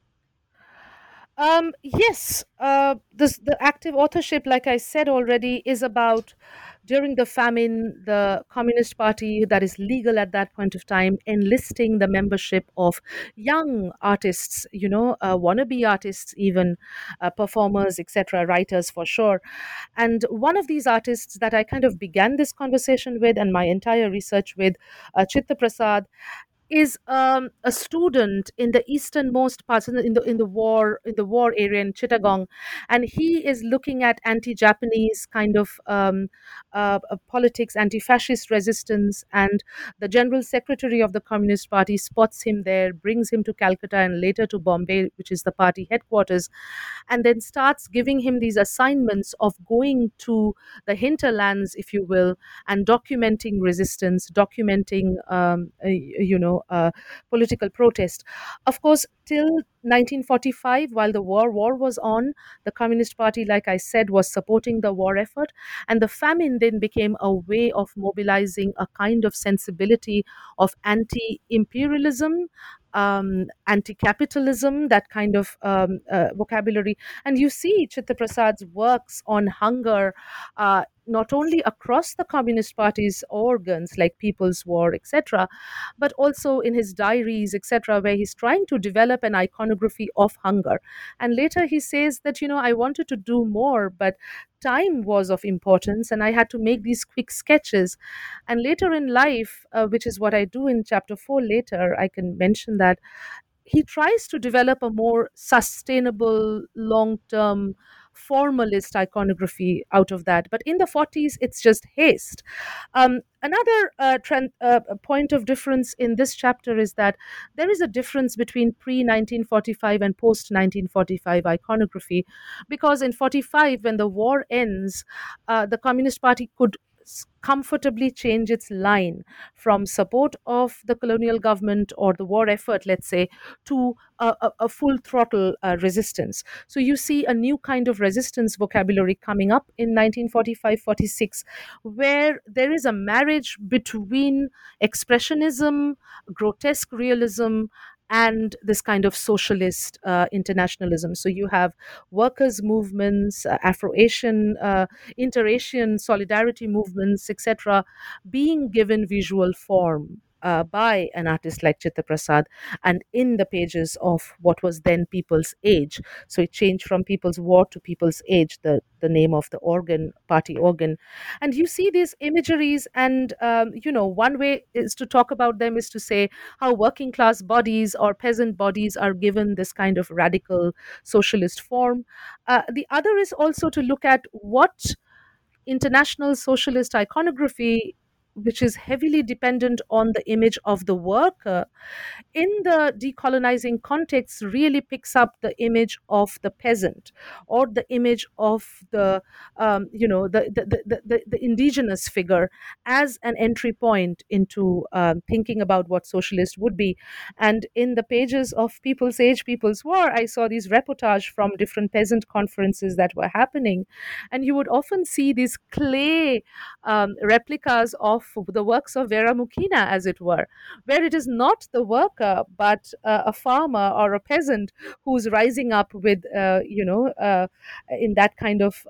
Yes. The active authorship, like I said already, is about during the famine, the Communist Party that is legal at that point of time enlisting the membership of young artists, wannabe artists, even performers, etc., writers for sure. And one of these artists that I kind of began this conversation with and my entire research with, Chitta Prasad, is a student in the easternmost parts in the war area in Chittagong, and he is looking at anti-Japanese kind of politics, anti-fascist resistance, and the general secretary of the Communist Party spots him there, brings him to Calcutta and later to Bombay, which is the party headquarters, and then starts giving him these assignments of going to the hinterlands, if you will, and documenting resistance, documenting political protest. Of course, till 1945, while the war was on, the Communist Party, like I said, was supporting the war effort, and the famine then became a way of mobilizing a kind of sensibility of anti-imperialism, anti-capitalism, that kind of vocabulary. And you see Chitta Prasad's works on hunger, not only across the Communist Party's organs like People's War, etc., but also in his diaries, etc., where he's trying to develop an iconography of hunger. And later he says that, I wanted to do more, but time was of importance and I had to make these quick sketches. And later in life, which is what I do in chapter 4 later, I can mention that he tries to develop a more sustainable, long term, formalist iconography out of that. But in the 40s, it's just haste. Another point of difference in this chapter is that there is a difference between pre 1945 and post 1945 iconography, because in 45, when the war ends, the Communist Party could comfortably change its line from support of the colonial government or the war effort, let's say, to a full throttle resistance. So you see a new kind of resistance vocabulary coming up in 1945-46, where there is a marriage between expressionism, grotesque realism, and this kind of socialist internationalism. So you have workers' movements, Afro-Asian, inter-Asian solidarity movements, etc., being given visual form by an artist like Chitta Prasad, and in the pages of what was then People's Age. So it changed from People's War to People's Age, the name of the organ, party organ. And you see these imageries, and one way is to talk about them is to say how working class bodies or peasant bodies are given this kind of radical socialist form. The other is also to look at what international socialist iconography, which is heavily dependent on the image of the worker, in the decolonizing context really picks up the image of the peasant or the image of the indigenous figure as an entry point into thinking about what socialist would be. And in the pages of People's Age, People's War, I saw these reportage from different peasant conferences that were happening, and you would often see these clay replicas of the works of Vera Mukina, as it were, where it is not the worker but a farmer or a peasant who's rising up with in that kind of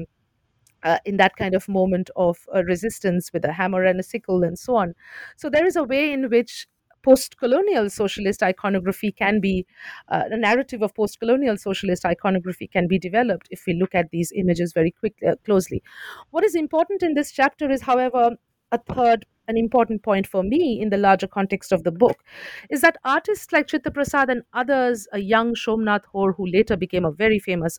moment of resistance with a hammer and a sickle and so on. So there is a way in which post-colonial socialist iconography can be, the narrative of post-colonial socialist iconography can be developed if we look at these images very closely. What is important in this chapter is, however, an important point for me in the larger context of the book, is that artists like Chitta Prasad and others, a young Somnath Hor, who later became a very famous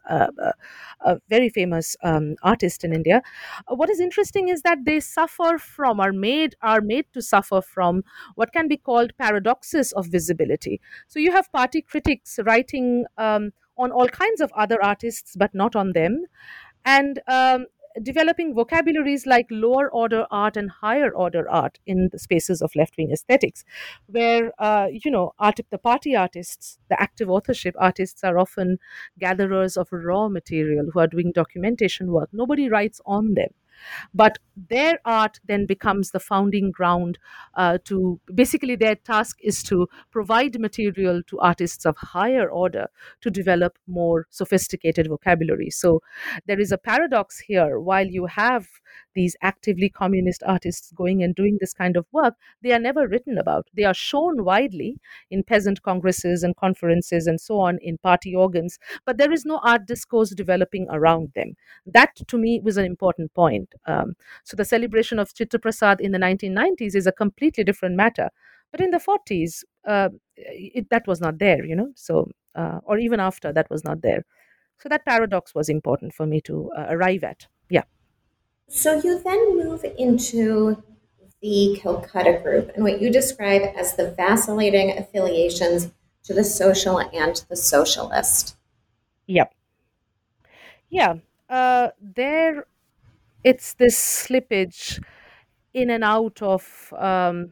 artist in India, what is interesting is that they suffer from, are made to suffer from what can be called paradoxes of visibility. So you have party critics writing on all kinds of other artists, but not on them, and developing vocabularies like lower order art and higher order art in the spaces of left-wing aesthetics, where the party artists, the active authorship artists, are often gatherers of raw material who are doing documentation work. Nobody writes on them, but their art then becomes the founding ground to basically, their task is to provide material to artists of higher order to develop more sophisticated vocabulary. So there is a paradox here. While you have these actively communist artists going and doing this kind of work, they are never written about. They are shown widely in peasant congresses and conferences and so on, in party organs, but there is no art discourse developing around them. That, to me, was an important point. So the celebration of Chitta Prasad in the 1990s is a completely different matter. But in the 40s, that was not there, so, or even after, that was not there. So that paradox was important for me to arrive at. Yeah. So you then move into the Calcutta Group and what you describe as the vacillating affiliations to the social and the socialist. Yep. Yeah. There, it's this slippage in and out of,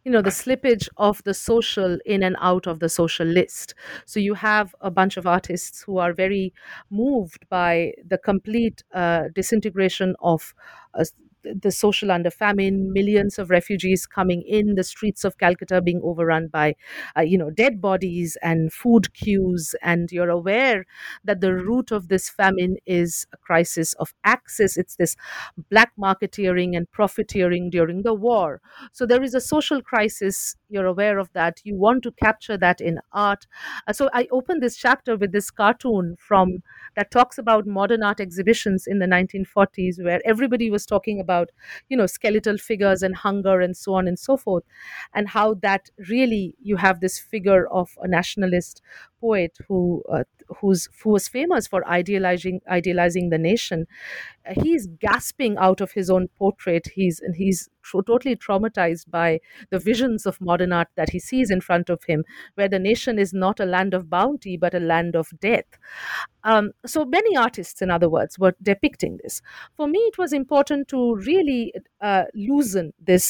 the slippage of the social in and out of the social list. So you have a bunch of artists who are very moved by the complete disintegration of the social under famine, millions of refugees coming in, the streets of Calcutta being overrun by, dead bodies and food queues. And you're aware that the root of this famine is a crisis of access. It's this black marketeering and profiteering during the war. So there is a social crisis. You're aware of that. You want to capture that in art. So I opened this chapter with this cartoon from that talks about modern art exhibitions in the 1940s, where everybody was talking about, skeletal figures and hunger and so on and so forth, and how that really you have this figure of a nationalist poet who was famous for idealizing the nation. He's gasping out of his own portrait. He's totally traumatized by the visions of modern art that he sees in front of him, where the nation is not a land of bounty but a land of death. So many artists, in other words, were depicting this. For me, it was important to really loosen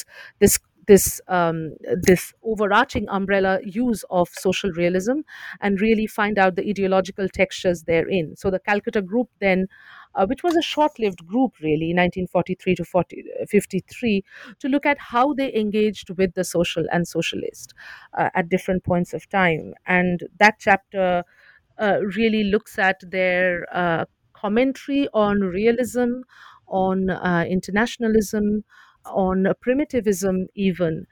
this overarching umbrella use of social realism and really find out the ideological textures therein. So the Calcutta group then, which was a short-lived group really, 1943 to 53, to look at how they engaged with the social and socialist at different points of time. And that chapter really looks at their commentary on realism, on internationalism, on primitivism, even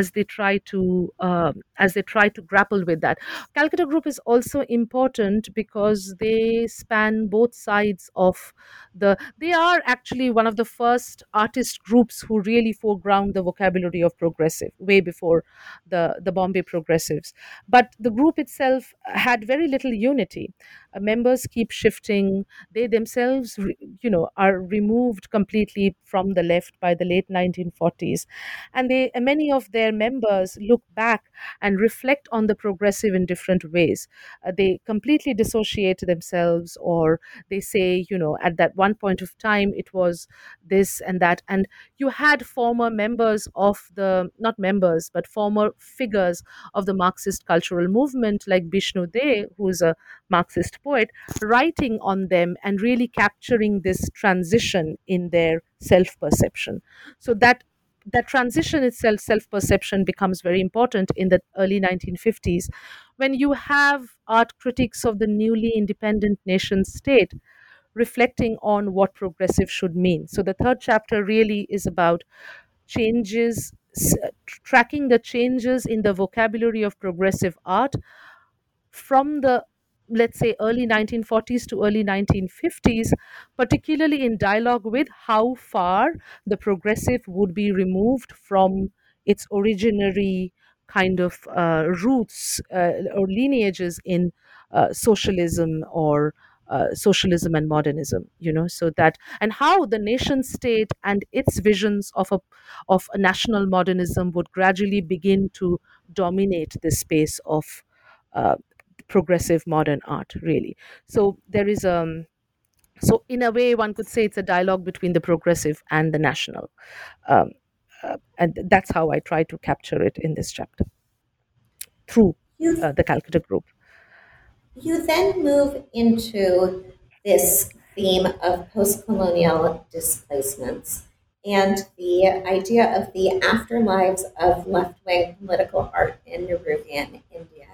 as they try to grapple with that. Calcutta Group is also important because they span both sides of they are actually one of the first artist groups who really foreground the vocabulary of progressive way before the Bombay progressives. But the group itself had very little unity. Members keep shifting. They themselves, are removed completely from the left by the late 1940s, and many of their members look back and reflect on the progressive in different ways. They completely dissociate themselves, or they say, at that one point of time it was this and that. And you had former members of the not members but former figures of the Marxist cultural movement like Bishnu De, who is a Marxist poet, writing on them and really capturing this transition in their self perception. So that transition itself, self perception, becomes very important in the early 1950s when you have art critics of the newly independent nation state reflecting on what progressive should mean. So the third chapter really is about changes, tracking the changes in the vocabulary of progressive art from the, let's say, early 1940s to early 1950s, particularly in dialogue with how far the progressive would be removed from its originary kind of roots or lineages in socialism or socialism and modernism, so that, and how the nation state and its visions of a national modernism would gradually begin to dominate the space of uh, progressive modern art, really. So there is so in a way one could say it's a dialogue between the progressive and the national, um, and that's how I try to capture it in this chapter through You the Calcutta group. You then move into this theme of post colonial displacements and the idea of the afterlives of left wing political art in Nehruvian India.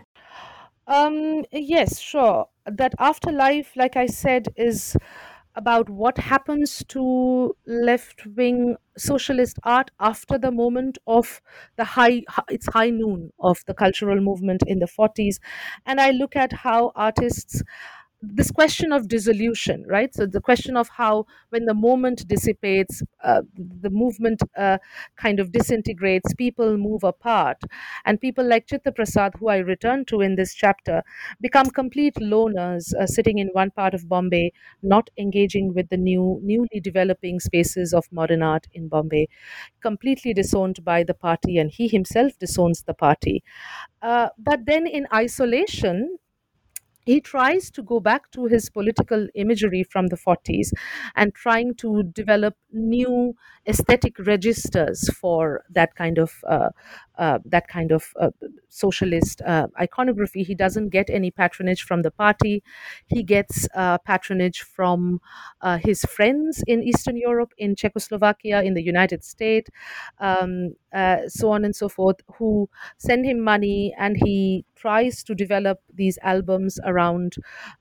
Yes, sure. That afterlife, like I said, is about what happens to left wing socialist art after the moment of its high noon of the cultural movement in the 40s. And I look at how artists, this question of dissolution, right? So the question of how, when the moment dissipates, the movement kind of disintegrates, people move apart, and people like Chitta Prasad, who I return to in this chapter, become complete loners, sitting in one part of Bombay, not engaging with the newly developing spaces of modern art in Bombay, completely disowned by the party, and he himself disowns the party. But then in isolation, he tries to go back to his political imagery from the 40s and trying to develop new aesthetic registers for that kind of that kind of socialist iconography. He doesn't get any patronage from the party. He gets patronage from his friends in Eastern Europe, in Czechoslovakia, in the United States, so on and so forth, who send him money, and he tries to develop these albums around,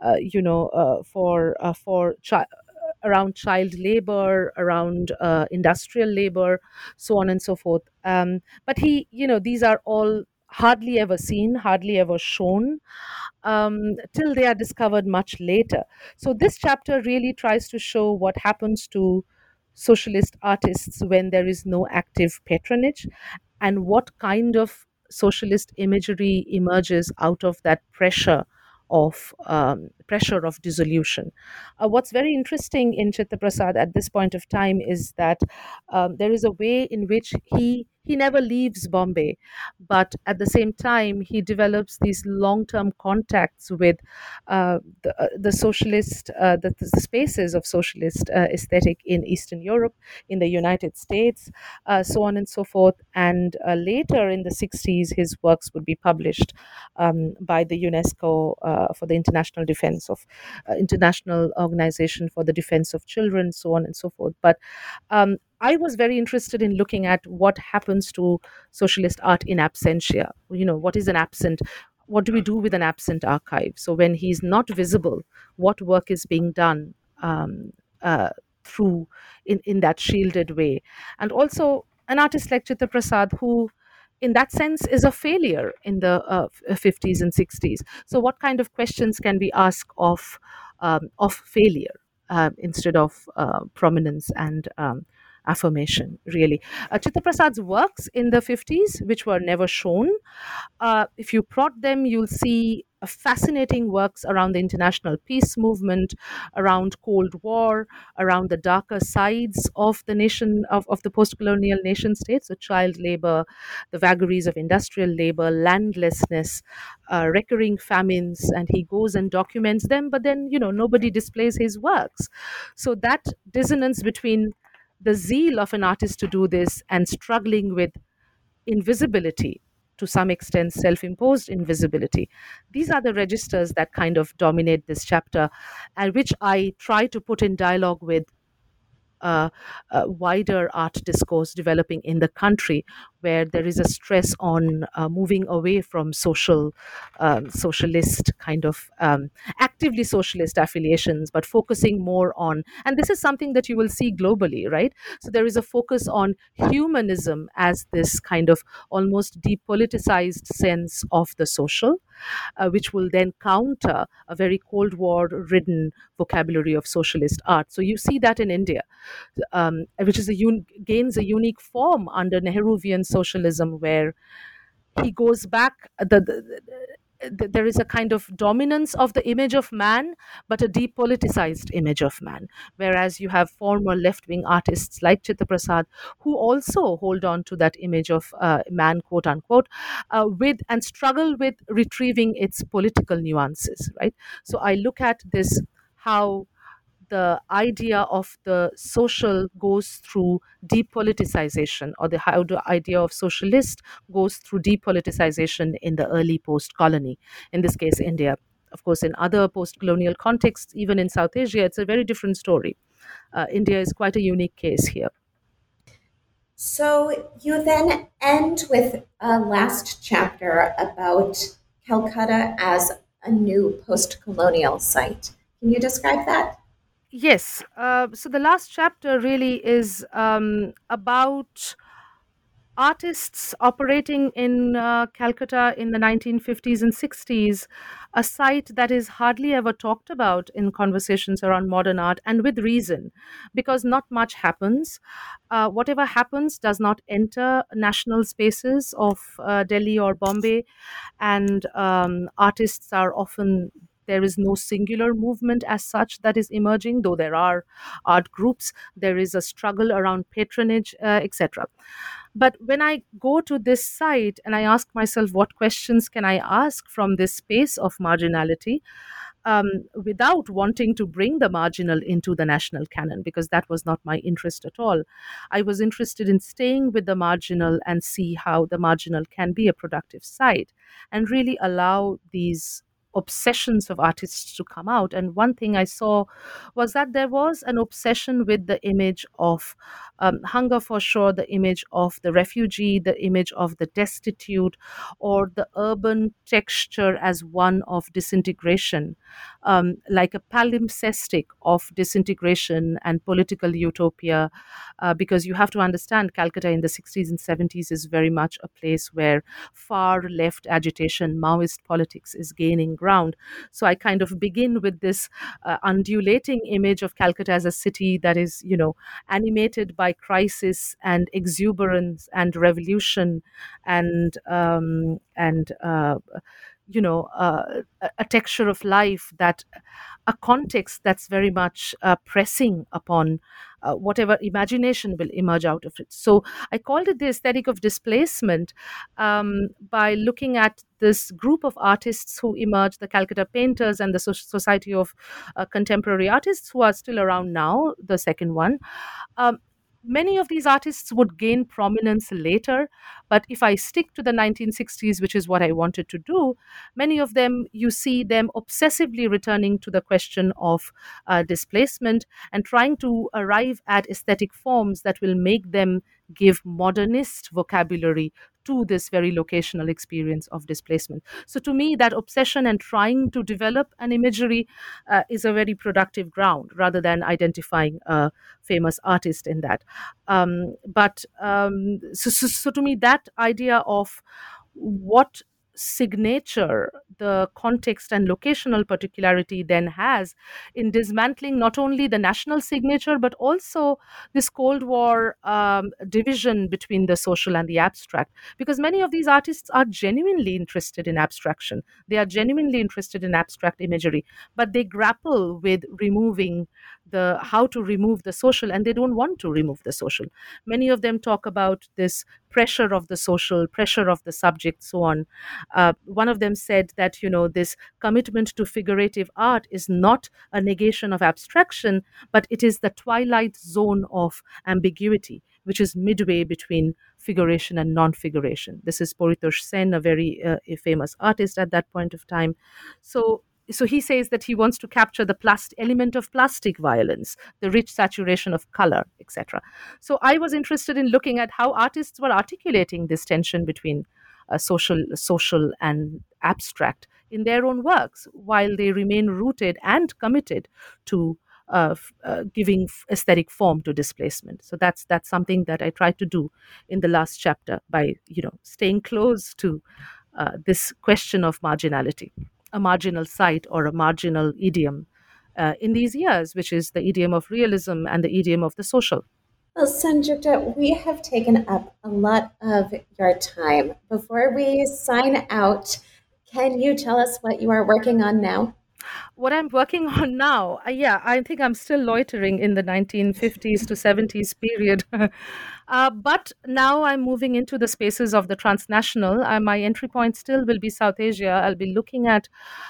around child labor, around industrial labor, so on and so forth. But these are all hardly ever seen, hardly ever shown, till they are discovered much later. So this chapter really tries to show what happens to socialist artists when there is no active patronage, and what kind of socialist imagery emerges out of that pressure of dissolution. What's very interesting in Chitta Prasad at this point of time is that there is a way in which he never leaves Bombay, but at the same time he develops these long-term contacts with the socialist, the spaces of socialist aesthetic in Eastern Europe, in the United States, so on and so forth. And later in the 60s, his works would be published by the UNESCO for the International Organization for the Defense of Children, so on and so forth. But I was very interested in looking at what happens to socialist art in absentia. What is an absent? What do we do with an absent archive? So when he's not visible, what work is being done through in that shielded way? And also an artist like Chitta Prasad, who in that sense is a failure in the 50s and 60s. So what kind of questions can we ask of failure instead of prominence and affirmation, really? Chitta Prasad's works in the 50s, which were never shown, if you plot them, you'll see fascinating works around the international peace movement, around Cold War, around the darker sides of the nation, of the post-colonial nation states, so child labor, the vagaries of industrial labor, landlessness, recurring famines, and he goes and documents them, but then nobody displays his works. So that dissonance between the zeal of an artist to do this and struggling with invisibility, to some extent self-imposed invisibility, these are the registers that kind of dominate this chapter, and which I try to put in dialogue with wider art discourse developing in the country, where there is a stress on moving away from socialist kind of actively socialist affiliations, but focusing more on, and this is something that you will see globally, right? So there is a focus on humanism as this kind of almost depoliticized sense of the social, which will then counter a very Cold War ridden vocabulary of socialist art. So you see that in India, which is gains a unique form under Nehruvian socialism, where he goes back. There is a kind of dominance of the image of man, but a depoliticized image of man. Whereas you have former left-wing artists like Chitta Prasad, who also hold on to that image of man, quote unquote, with and struggle with retrieving its political nuances. Right. So I look at this, how the idea of the social goes through depoliticization, or how the idea of socialist goes through depoliticization in the early post-colony, in this case India. Of course, in other post-colonial contexts, even in South Asia, it's a very different story. India is quite a unique case here. So you then end with a last chapter about Calcutta as a new post-colonial site. Can you describe that? Yes. So the last chapter really is about artists operating in Calcutta in the 1950s and 60s, a site that is hardly ever talked about in conversations around modern art, and with reason, because not much happens. Whatever happens does not enter national spaces of Delhi or Bombay, and artists are often, there is no singular movement as such that is emerging, though there are art groups. There is a struggle around patronage, etc. But when I go to this site and I ask myself, what questions can I ask from this space of marginality? without wanting to bring the marginal into the national canon, because that was not my interest at all. I was interested in staying with the marginal and see how the marginal can be a productive site and really allow these obsessions of artists to come out. And one thing I saw was that there was an obsession with the image of hunger, for sure, the image of the refugee, the image of the destitute, or the urban texture as one of disintegration, like a palimpsestic of disintegration and political utopia, because you have to understand Calcutta in the 60s and 70s is very much a place where far left agitation, Maoist politics is gaining ground. So I kind of begin with this undulating image of Calcutta as a city that is, animated by crisis and exuberance and revolution and a texture of life, that a context that's very much pressing upon whatever imagination will emerge out of it. So I called it the aesthetic of displacement, by looking at this group of artists who emerged, the Calcutta painters and the Society of Contemporary Artists, who are still around now, the second one. Um, Many of these artists would gain prominence later, but if I stick to the 1960s, which is what I wanted to do, many of them, you see them obsessively returning to the question of displacement and trying to arrive at aesthetic forms that will make them give modernist vocabulary to this very locational experience of displacement. So, to me, that obsession and trying to develop an imagery is a very productive ground rather than identifying a famous artist in that. So to me, that idea of what signature the context and locational particularity then has in dismantling not only the national signature but also this Cold War division between the social and the abstract, because many of these artists are genuinely interested in abstraction, they are genuinely interested in abstract imagery, but they grapple with removing the how to remove the social, and they don't want to remove the social. Many of them talk about this pressure of the social, pressure of the subject, so on. One of them said that, this commitment to figurative art is not a negation of abstraction, but it is the twilight zone of ambiguity, which is midway between figuration and non-figuration. This is Paritosh Sen, a very a famous artist at that point of time. So he says that he wants to capture the element of plastic violence, the rich saturation of color, etc. So I was interested in looking at how artists were articulating this tension between social and abstract in their own works, while they remain rooted and committed to giving aesthetic form to displacement. So that's something that I tried to do in the last chapter by staying close to this question of marginality, a marginal site or a marginal idiom in these years, which is the idiom of realism and the idiom of the social. Well, Sanjukta, we have taken up a lot of your time. Before we sign out, can you tell us what you are working on now? What I'm working on now, yeah, I think I'm still loitering in the 1950s to 70s period. But now I'm moving into the spaces of the transnational. My entry point still will be South Asia. I'll be looking at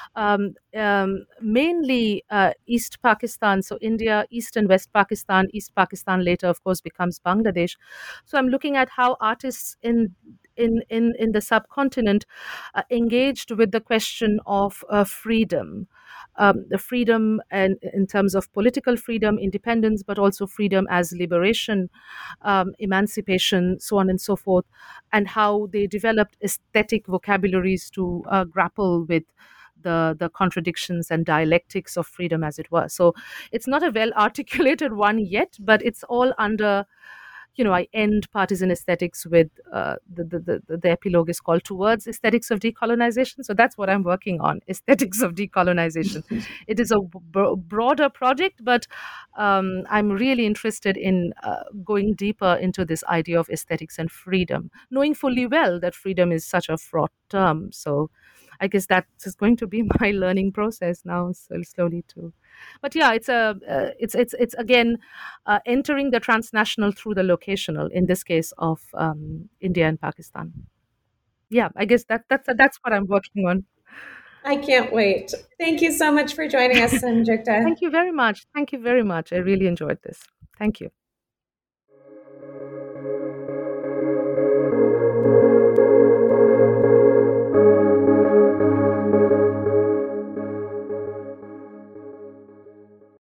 mainly East Pakistan, so India, East and West Pakistan. East Pakistan later, of course, becomes Bangladesh. So I'm looking at how artists in the subcontinent engaged with the question of freedom. The freedom and in terms of political freedom, independence, but also freedom as liberation, emancipation, so on and so forth, and how they developed aesthetic vocabularies to grapple with the contradictions and dialectics of freedom, as it were. So it's not a well articulated one yet, but it's all under. I end Partisan Aesthetics with the epilogue is called Towards Aesthetics of Decolonization. So that's what I'm working on, Aesthetics of Decolonization. It is a broader project, but I'm really interested in going deeper into this idea of aesthetics and freedom, knowing fully well that freedom is such a fraught term. So I guess that is going to be my learning process now, so slowly too. But yeah, it's again entering the transnational through the locational. In this case of India and Pakistan. Yeah, I guess that's what I'm working on. I can't wait. Thank you so much for joining us, Sanjukta. Thank you very much. Thank you very much. I really enjoyed this. Thank you.